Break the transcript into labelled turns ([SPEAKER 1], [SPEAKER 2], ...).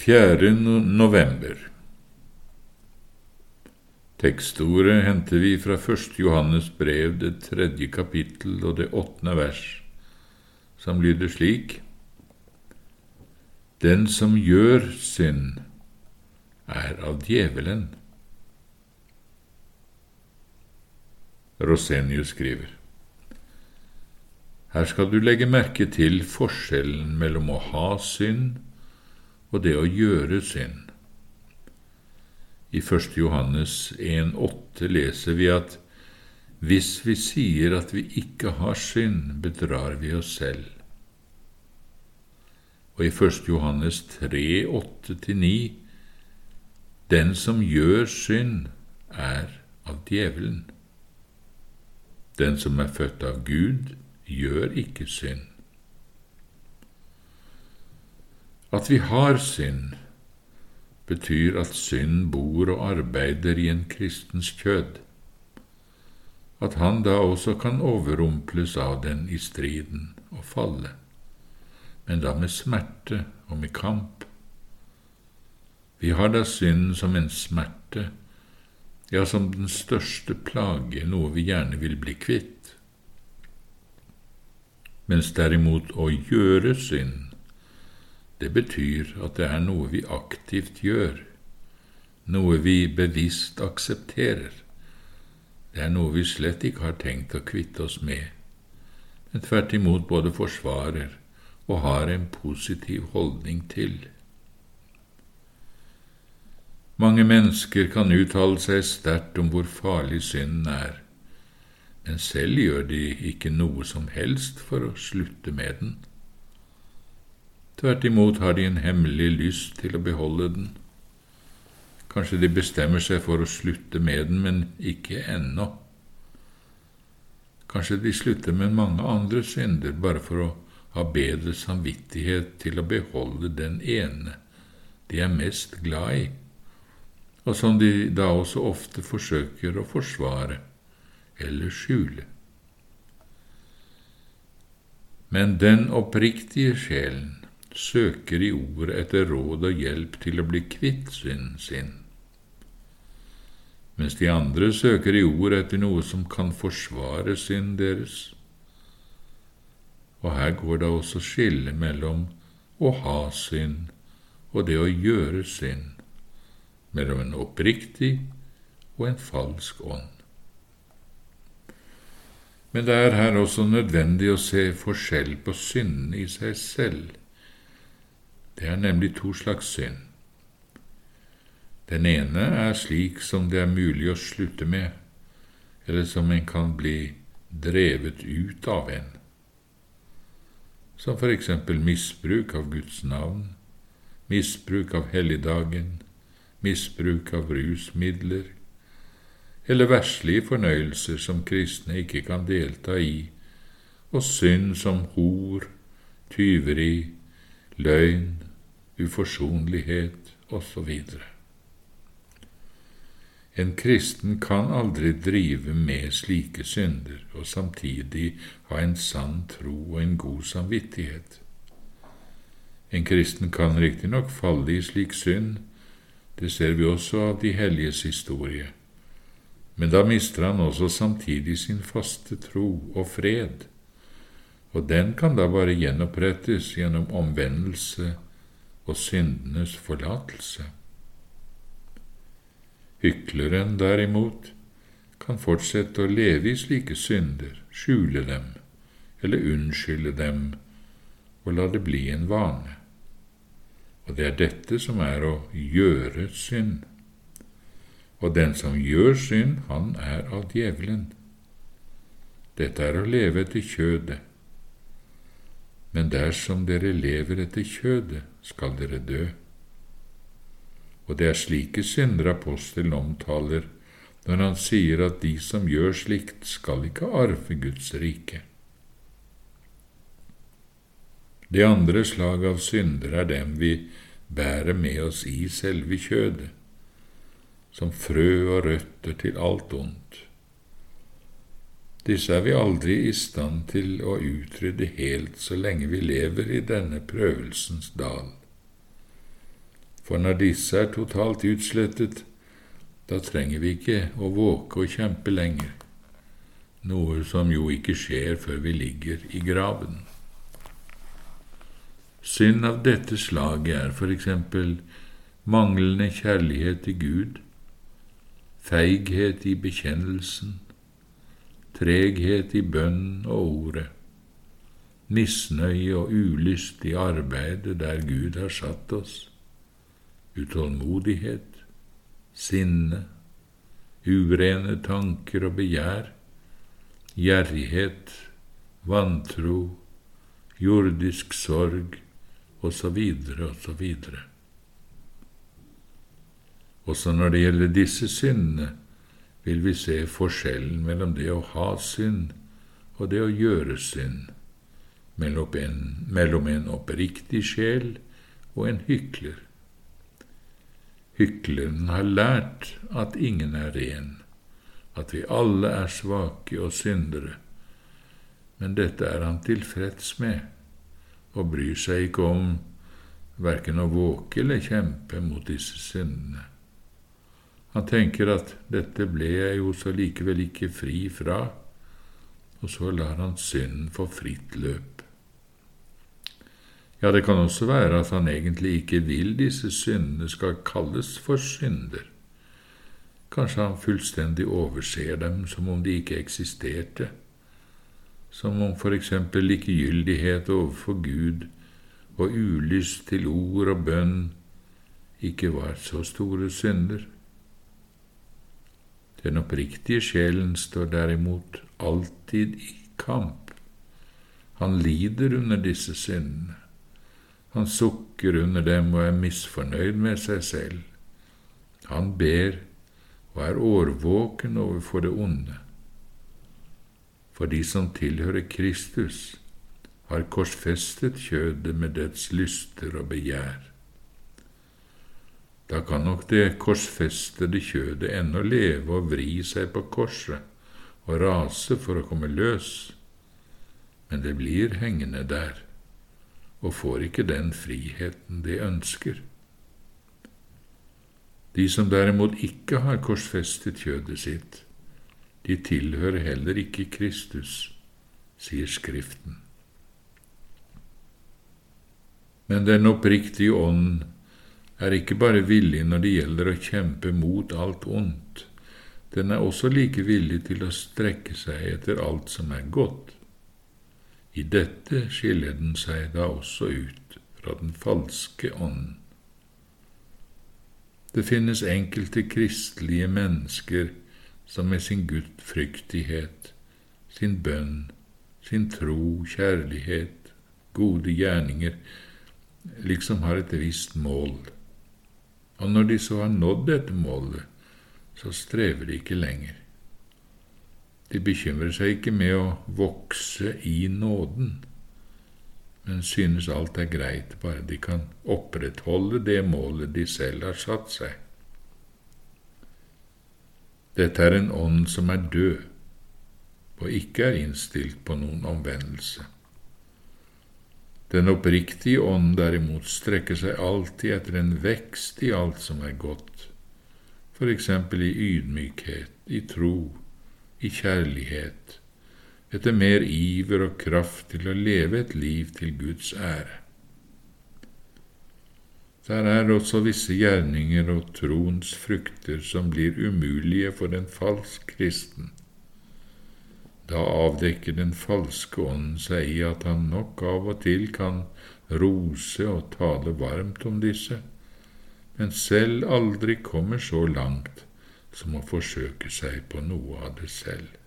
[SPEAKER 1] 4. november. Tekstordet henter vi fra 1. Johannes brev, det 3. kapittel og det 8. vers, som lyder slik: Den som gjør synd, er av djevelen. Rosenius skriver: Her skal du legge merke til forskjellen mellom å ha synd og det å gjøre synd. I 1. Johannes 1,8 leser vi at hvis vi sier at vi ikke har synd, bedrar vi oss selv. Og i 1. Johannes 3,8-9: Den som gjør synd, er av djevelen. Den som er født av Gud, gjør ikke synd. At vi har synd, betyr at synd bor og arbeider i en kristens kjød, at han da også kan overrumples av den i striden og falle, men da med smerte og med kamp. Vi har da synd som en smerte, ja, som den største plage, noe vi gjerne vil bli kvitt. Mens derimot å gjøre synd, det betyr at det er noe vi aktivt gjør, noe vi bevisst aksepterer. Det er noe vi slett ikke har tenkt å kvitte oss med, men tvert imot både forsvarer og har en positiv holdning til. Mange mennesker kan uttale seg sterkt om hvor farlig synden er, men selv gjør de ikke noe som helst for å slutte med den. Tvert imot har de en hemmelig lyst til å beholde den. Kanskje de bestemmer seg for å slutte med den, men ikke ennå. Kanskje de slutter med mange andre synder, bare for å ha bedre samvittighet til å beholde den ene de er mest glad i, og som de da også ofte forsøker å forsvare eller skjule. Men den oppriktige sjelen søker i ordet etter råd og hjelp til å bli kvitt synden sin, mens de andre søker i ordet etter noe som kan forsvare synden deres. Og her går det også skille mellom å ha synd og det å gjøre synd, mellom en oppriktig og en falsk ånd. Men det er her også nødvendig å se forskjell på synden i seg selv. Det er nemlig to slags synd. Den ene er slik som det er mulig å slutte med, eller som en kan bli drevet ut av en, som for eksempel misbruk av Guds navn, misbruk av helligdagen, misbruk av rusmidler, eller verslige fornøyelser som kristne ikke kan delta i, og synd som hor, tyveri, løgn, uforsonlighet osv. En kristen kan aldri drive med slike synder og samtidig ha en sann tro og en god samvittighet. En kristen kan riktignok falle i slik synd, det ser vi også av de helliges historie, men da mister han også samtidig sin faste tro og fred, og den kan da bare gjenopprettes gjennom omvendelse og syndenes forlatelse. Hykleren derimot kan fortsette å leve i slike synder, skjule dem eller unnskylde dem og la det bli en vane. Og det er dette som er å gjøre synd. Og den som gjør synd, han er av djevelen. Dette er å leve etter kjødet. Men dersom dere lever etter kjødet, skal dere dø. Og det er slike synder apostelen omtaler når han sier at de som gjør slikt, skal ikke arve Guds rike. Det andre slag av synder er dem vi bærer med oss i selve kjødet, som frø og røtter til alt ondt. Disse er vi aldri i stand til å utrydde helt så lenge vi lever i denne prøvelsens dal. For når disse er totalt utslettet, da trenger vi ikke å våke og kjempe lenger, noe som jo ikke skjer før vi ligger i graven. Synd av dette slaget er for eksempel manglende kjærlighet til Gud, feighet i bekjennelsen, treghet i bønn og ordet, misnøye og ulyst i arbeidet der Gud har satt oss, utålmodighet, sinne, urene tanker og begjær, gjerrighet, vantro, jordisk sorg, og så videre, og så videre. Også når det gjelder disse syndene, vil vi se forskjellen mellom det å ha synd og det å gjøre synd, mellom en oppriktig sjel og en hykler. Hykleren har lært at ingen er ren, at vi alle er svake og syndere, men dette er han tilfreds med, og bryr seg ikke om hverken å våke eller kjempe mot disse syndene. Han tenker at dette ble jeg jo så likevel ikke fri fra, og så lar han synden få fritt løp. Ja, det kan også være at han egentlig ikke vil disse syndene skal kalles for synder. Kanskje han fullstendig overser dem som om de ikke eksisterte, som om for eksempel likegyldighet overfor Gud og ulyst til ord og bønn ikke var så store synder. Den oppriktige sjelen står derimot alltid i kamp. Han lider under disse syndene. Han sukker under dem og er misfornøyd med seg selv. Han ber og er årvåken overfor det onde. For de som tilhører Kristus, har korsfestet kjødet med dets lyster og begjær. Da kan nok det korsfestede kjødet ennå leve og vri seg på korset og rase for å komme løs, men det blir hengende der og får ikke den friheten det ønsker. De som derimot ikke har korsfestet kjødet sitt, de tilhører heller ikke Kristus, sier Skriften. Men den oppriktige ånd er ikke bare villig når det gjelder å kjempe mot alt ondt, den er også like villig til å strekke seg etter alt som er godt. I dette skiller den seg da også ut fra den falske ånden. Det finnes enkelte kristelige mennesker som med sin gudfryktighet, sin bønn, sin tro, kjærlighet, gode gjerninger, liksom har et visst mål. Og når de så har nådd dette målet, så strever de ikke lenger. De bekymrer seg ikke med å vokse i nåden, men synes alt er greit, bare de kan opprettholde det målet de selv har satt seg. Dette er en ånd som er død, og ikke er innstilt på noen omvendelse. Den oppriktige ånd derimot strekker seg alltid etter en vekst i alt som er godt, for eksempel i ydmykhet, i tro, i kjærlighet, etter mer iver og kraft til å leve et liv til Guds ære. Der er også visse gjerninger og troens frukter som blir umulige for en falsk kristen. Da avdekker den falske ånden seg i at han nok av og til kan rose og tale varmt om disse, men selv aldri kommer så langt som å forsøke seg på noe av det selv.